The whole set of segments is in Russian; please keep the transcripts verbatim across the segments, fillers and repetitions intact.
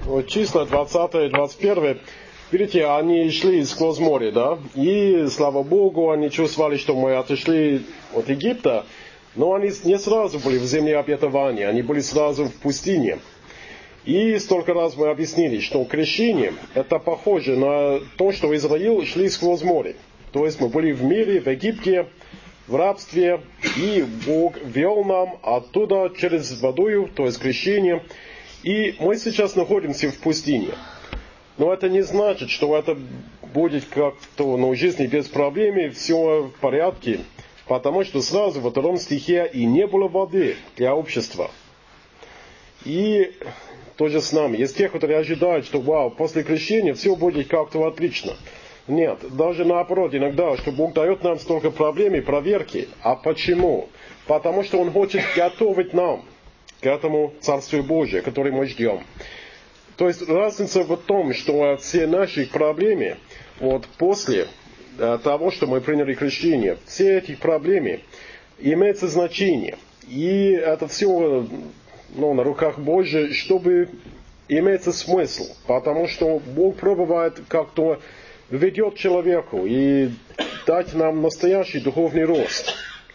вот числа двадцатое, двадцать первое, видите, они шли сквозь море, да, и, слава Богу, они чувствовали, что мы отошли от Египта, но они не сразу были в земле обетования, они были сразу в пустыне. И столько раз мы объяснили, что крещение, это похоже на то, что Израиль шли сквозь море. То есть мы были в мире, в Египте, в рабстве, и Бог вел нам оттуда через водою, то есть крещение. И мы сейчас находимся в пустыне. Но это не значит, что это будет как-то, ну, в жизни без проблем, все в порядке. Потому что сразу во втором стихе и не было воды для общества. И тоже с нами. Есть те, которые ожидают, что вау, после крещения все будет как-то отлично. Нет, даже наоборот, иногда, что Бог дает нам столько проблем и проверки. А почему? Потому что Он хочет готовить нам к этому Царству Божию, которое мы ждем. То есть разница в том, что все наши проблемы, вот после того, что мы приняли крещение, все эти проблемы имеют значение. И это все, ну, на руках Божьих, чтобы имеется смысл. Потому что Бог пробует как-то ведет человеку и дать нам настоящий духовный рост.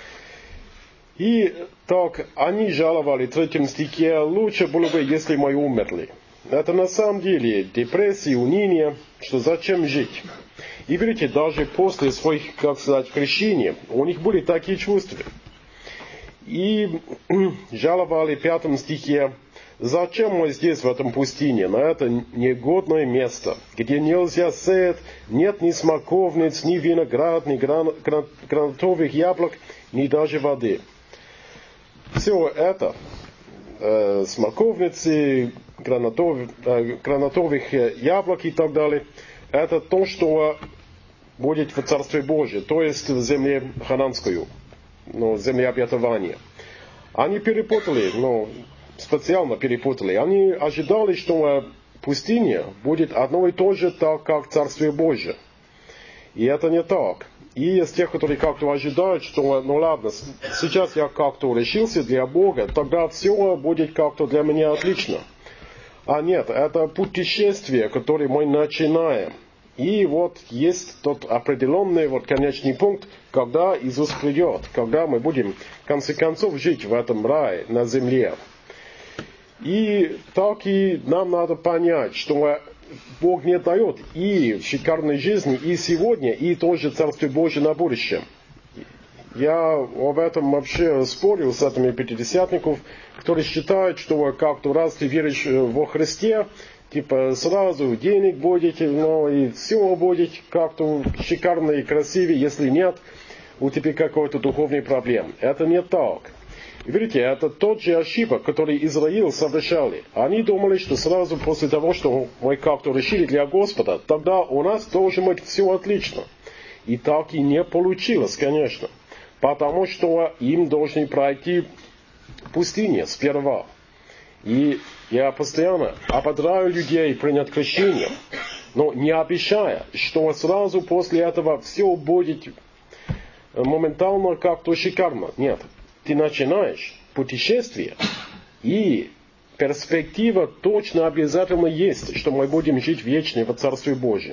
И так они жаловали в третьем стихе, лучше было бы, если мы умерли. Это на самом деле депрессия, уныние, что зачем жить. И видите, даже после своих, как сказать, крещения, у них были такие чувства. И жаловали в пятом стихе, зачем мы здесь, в этом пустыне, на это негодное место, где нельзя сеять, нет ни смоковниц, ни виноград, ни гран, гран, гранатовых яблок, ни даже воды. Все это, э, смоковницы, гранатов, э, гранатовых яблок и так далее, это то, что будет в Царстве Божьем, то есть в земле хананскую, ну, земле обетования. Они перепутали, ну, специально перепутали. Они ожидали, что пустыня будет одно и то же, так как Царствие Божие. И это не так. И есть те, которые как-то ожидают, что, ну ладно, сейчас я как-то решился для Бога, тогда все будет как-то для меня отлично. А нет, это путешествие, которое мы начинаем. И вот есть тот определенный вот конечный пункт, когда Иисус придет, когда мы будем в конце концов жить в этом рае на земле. И так и нам надо понять, что Бог не дает и шикарной жизни и сегодня, и тоже Царствие Божие на будущем. Я об этом вообще спорил с этими пятидесятников, которые считают, что как-то раз ты веришь во Христе, типа сразу денег будет, ну и все будет как-то шикарно и красиво, если нет, у тебя какой-то духовный проблем. Это не так. Видите, это тот же ошибок, который Израиль совершали. Они думали, что сразу после того, что мы как-то решили для Господа, тогда у нас должно быть все отлично. И так и не получилось, конечно. Потому что им должны пройти пустыню сперва. И я постоянно ободряю людей принять крещение, но не обещая, что сразу после этого все будет моментально как-то шикарно. Нет. Ты начинаешь путешествие, и перспектива точно обязательно есть, что мы будем жить вечно в Царстве Божьем.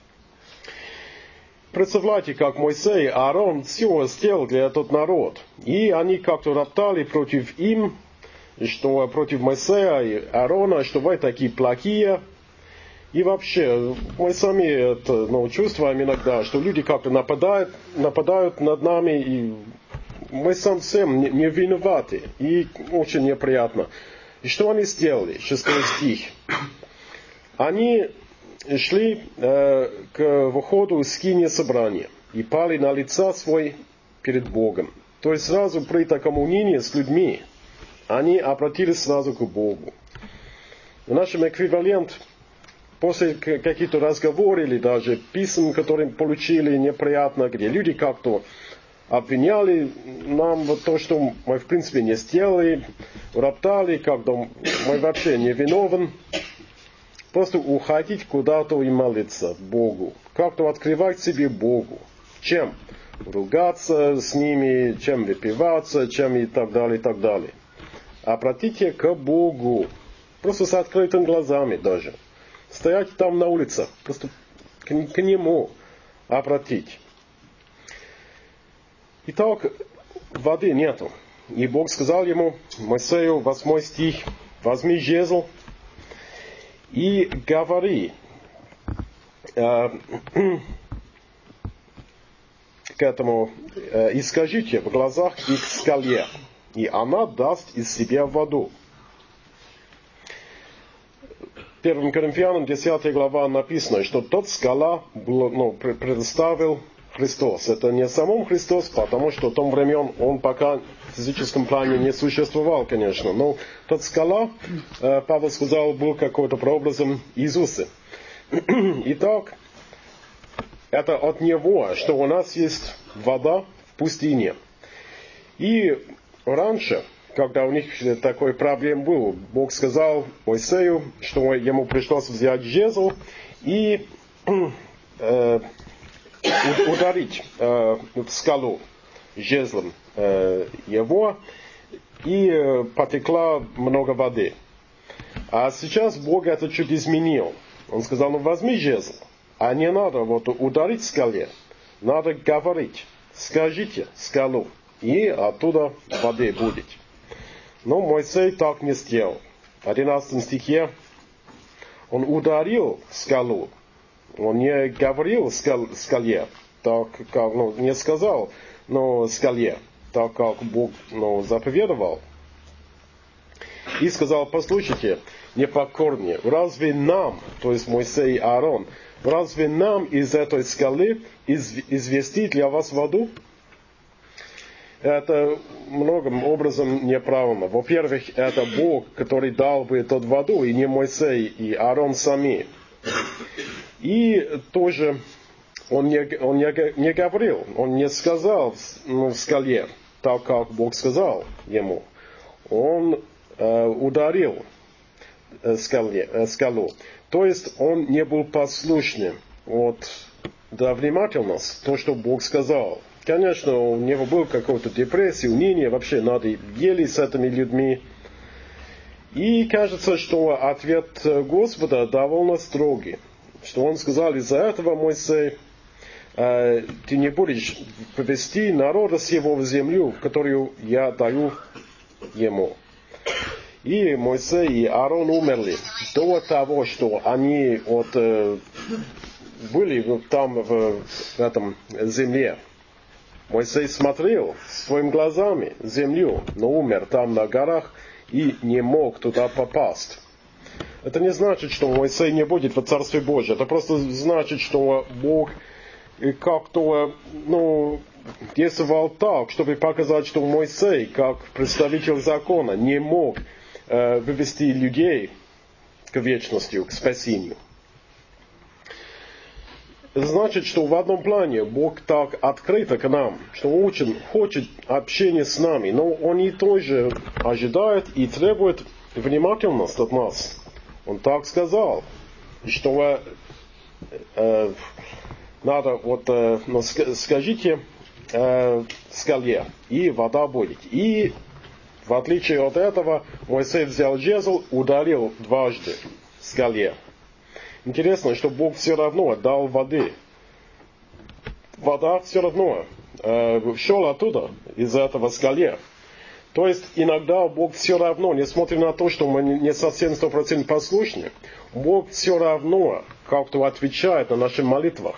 Представляете, как Моисей и Аарон все сделал для этого народа. И они как-то роптали против им, что против Моисея и Аарона, что вы такие плохие. И вообще, мы сами это, ну, чувствуем иногда, что люди как-то нападают, нападают над нами, и мы совсем не, не виноваты. И очень неприятно. И что они сделали? Шестой стих. Они шли э, к выходу из скинии собрания и пали на лица свой перед Богом. То есть сразу при таком унынии с людьми они обратились сразу к Богу. В нашем эквиваленте после каких-то разговоров или даже писем, которые получили неприятно, где люди как-то обвиняли нам вот то, что мы в принципе не сделали, роптали, когда мы вообще не виновны. Просто уходить куда-то и молиться Богу. Как-то открывать себе Богу. Чем? Ругаться с ними, чем выпиваться, чем и так далее, и так далее. Обратите к Богу. Просто с открытыми глазами даже. Стоять там на улице, просто к, к нему обратить. Итак, воды нету. И Бог сказал ему, Моисею, восьмой стих, возьми жезл и говори э, к этому, э, и скажите в глазах их скале, и она даст из себя воду. Первым Коринфянам, десятая глава, написано, что тот скала был, ну, предоставил Христос. Это не самом Христос, потому что в том времени он пока в физическом плане не существовал, конечно. Но тот скала, Павел сказал, был какой-то прообразом Иисуса. Итак, это от Него, что у нас есть вода в пустыне. И раньше, когда у них такой проблем был, Бог сказал Моисею, что ему пришлось взять жезл и э, ударить э, в скалу жезлом э, его, и э, потекла много воды. А сейчас Бог это чуть изменил. Он сказал, ну возьми жезл, а не надо вот ударить в скале, надо говорить, скажите скалу, и оттуда воды будет. Но Моисей так не сделал. В одиннадцатом стихе он ударил скалу. Он не говорил скал, скале, так как, ну, не сказал, но скале, так как Бог, ну, заповедовал. И сказал, послушайте, непокорнее, разве нам, то есть Моисей и Аарон, разве нам из этой скалы извести для вас воду? Это многим образом неправильно. Во-первых, это Бог, который дал бы эту воду, и не Моисей и Аарон сами. И тоже он не, он не, не говорил, он не сказал, ну, в скале, так как Бог сказал ему. Он э, ударил э, скале, э, скалу. То есть он не был послушным от да, внимательности, то, что Бог сказал. Конечно, у него был какой-то депрессия, уныние, вообще надо ели с этими людьми. И кажется, что ответ Господа довольно строгий. Что он сказал, из-за этого, Моисей, э, ты не будешь повести народа сего в землю, которую я даю ему. И Моисей и Аарон умерли до того, что они вот, э, были там в, в этом земле. Моисей смотрел своими глазами землю, но умер там на горах и не мог туда попасть. Это не значит, что Моисей не будет в Царстве Божьем. Это просто значит, что Бог как-то, ну, действовал так, чтобы показать, что Моисей, как представитель закона, не мог э, вывести людей к вечности, к спасению. Это значит, что в одном плане Бог так открыто к нам, что Он очень хочет общения с нами, но Он и тоже ожидает и требует внимательности от нас. Он так сказал, что э, надо, вот, э, ну, скажите э, скале, и вода будет. И в отличие от этого, Моисей взял жезл, ударил дважды скале. Интересно, что Бог все равно дал воды. Вода все равно э, шел оттуда, из этого скале. То есть иногда Бог все равно, несмотря на то, что мы не совсем сто процентов послушны, Бог все равно как-то отвечает на наши молитвы.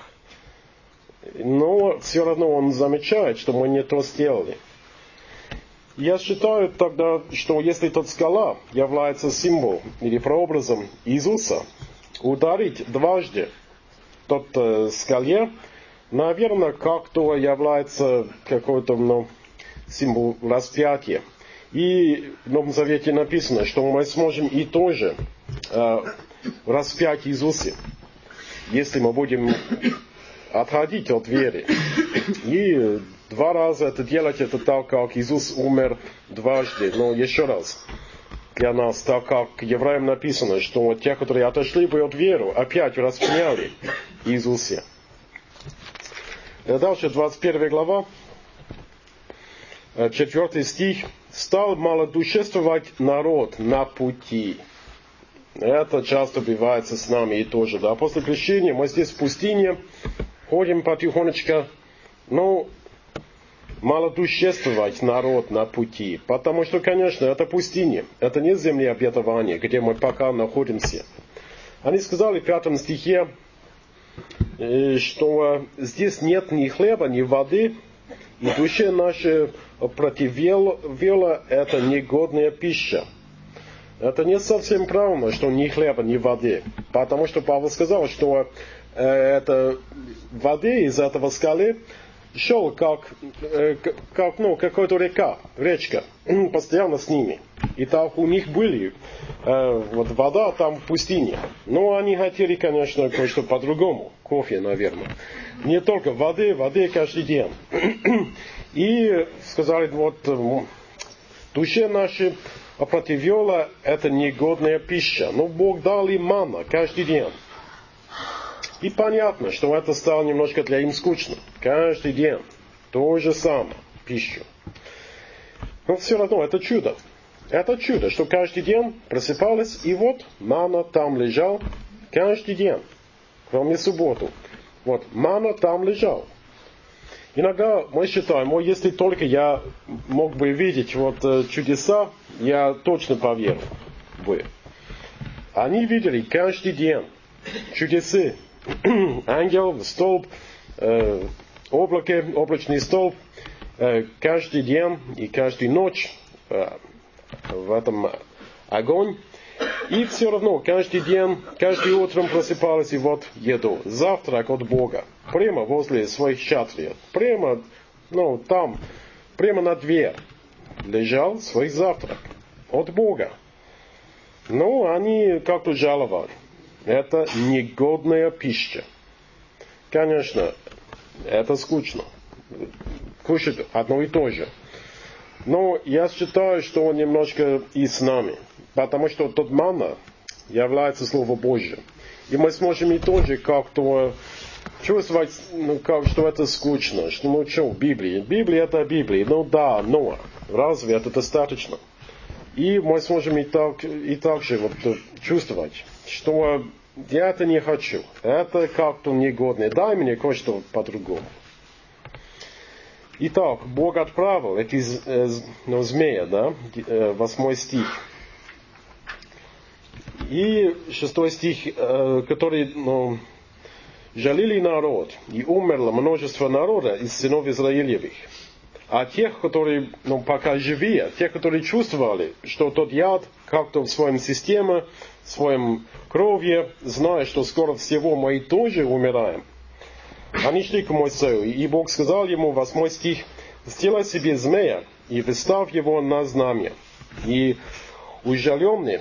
Но все равно Он замечает, что мы не то сделали. Я считаю тогда, что если тот скала является символом или прообразом Иисуса, ударить дважды тот э, скале, наверное, как-то является какой-то, ну, символ распятия. И в Новом Завете написано, что мы сможем и тоже э, распять Иисуса, если мы будем отходить от веры. И два раза это делать, это так, как Иисус умер дважды. Но еще раз, для нас, так как евреям написано, что те, которые отошли бы от веры, опять распяли Иисуса. Дальше, двадцать первая глава, четвертый стих. «Стал малодушествовать народ на пути». Это часто бывает с нами и тоже, да. После крещения мы здесь в пустыне, ходим потихонечку, но малодушествовать народ на пути. Потому что, конечно, это пустыня, это не земля обетования, где мы пока находимся. Они сказали в пятом стихе, что здесь нет ни хлеба, ни воды, и душе наша противела это негодная пища. Это не совсем правильно, что ни хлеба, ни воды. Потому что Павел сказал, что э, это воды из этого скалы шел как, э, как ну, какая-то река, речка, постоянно с ними. И так у них были э, вот вода там в пустыне. Но они хотели, конечно, кое-что по-другому. Кофе, наверное. Не только воды, воды каждый день. И сказали, вот душе нашей опротивела это негодная пища. Но Бог дал им манна каждый день. И понятно, что это стало немножко для им скучно. Каждый день то же самое, пищу. Но все равно это чудо. Это чудо, что каждый день просыпалась, и вот манна там лежал каждый день, кроме субботу. Вот, манна там лежал. Иногда мы считаем, о, если только я мог бы видеть вот чудеса, я точно поверил бы. Они видели каждый день чудеса. Ангел, столб, э, облако, облачный столб, э, каждый день и каждую ночь э, в этом огонь. И все равно каждый день, каждый утром просыпались и вот еду. Завтрак от Бога. Прямо возле своих шатров. Прямо, ну, там, прямо на дверь лежал свой завтрак от Бога. Но они как-то жаловали. Это негодная пища. Конечно, это скучно. Кушать одно и то же. Но я считаю, что он немножко и с нами. Потому что тот манна является Слово Божье. И мы сможем и тоже как-то чувствовать, ну, как, что это скучно. Что, ну что, Библия? Библия это Библия. Ну да, но разве это достаточно? И мы сможем и так, и так же вот чувствовать, что я это не хочу. Это как-то негодно. Дай мне кое-что по-другому. Итак, Бог отправил эти э, ну, змея, да, э, восьмой стих. И шестой стих, э, который, ну, жалили народ, и умерло множество народа из сынов Израилевых. А тех, которые, ну, пока живые, тех, которые чувствовали, что тот яд как-то в своем системе, в своем крови, зная, что скоро всего мы тоже умираем, они шли к Моисею, и Бог сказал ему, восьмой стих, «Сделай себе змея, и выставь его на знамя, и ужаленный,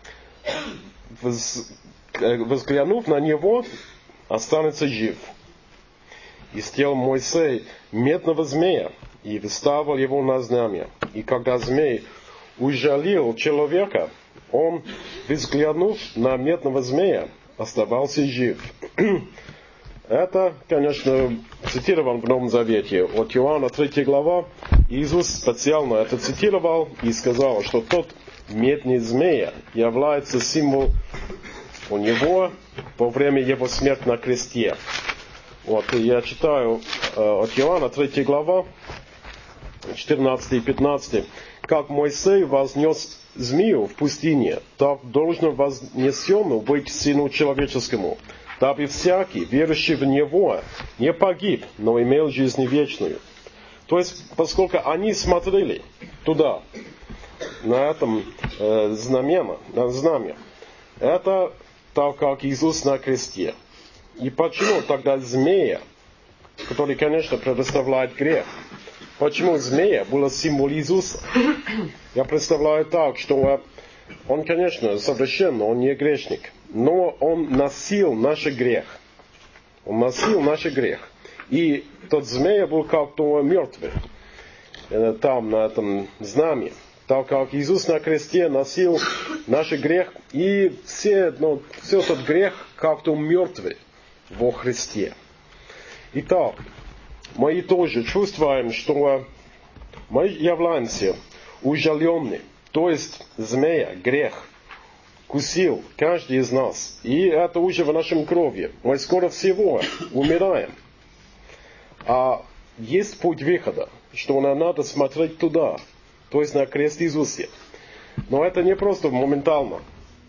взглянув на него, останется жив». И сделал Моисей медного змея, и выставил его на знамя. И когда змей ужалил человека, он, взглянув на медного змея, оставался жив. Это, конечно, цитирован в Новом Завете от Иоанна третья глава. Иисус специально это цитировал и сказал, что тот медный змея является символ у него во время его смерти на кресте. Вот, я читаю э, от Иоанна третья глава, четырнадцатый и пятнадцатый. «Как Моисей вознес змею в пустыне, так должно вознесено быть Сыну Человеческому, дабы всякий, верующий в Него, не погиб, но имел жизнь вечную». То есть, поскольку они смотрели туда, на этом э, знамя, на знамя, это так, как Иисус на кресте. И почему тогда змея, который, конечно, предоставляет грех, почему змея была символ Иисуса? Я представляю так, что он, конечно, совершенно, он не грешник, но он носил наш грех. Он носил наш грех. И тот змея был как-то мертвый там, на этом знамени. Так как Иисус на кресте носил наш грех, и все, ну, все тот грех как-то мертвый во Христе. Итак, мы тоже чувствуем, что мы являемся ужаленными, то есть змея, грех, вкусил каждый из нас. И это уже в нашем крови. Мы скоро всего умираем. А есть путь выхода, что нам надо смотреть туда, то есть на крест Иисуса. Но это не просто моментально.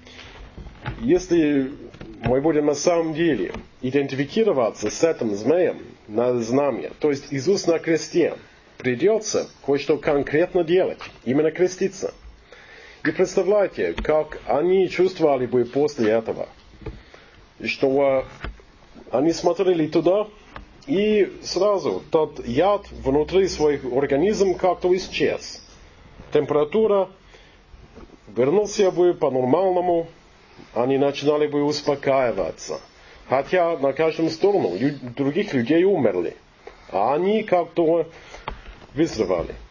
Если мы будем на самом деле идентифицироваться с этим змеем на знамя, то есть Иисус на кресте, придется кое-что конкретно делать, именно креститься. И представляете, как они чувствовали бы после этого, что они смотрели туда, и сразу тот яд внутри своих организмов как-то исчез. Температура вернулась бы по-нормальному, они начинали бы успокаиваться. Хотя на каждом сторону других людей умерли, а они как-то выздоровели.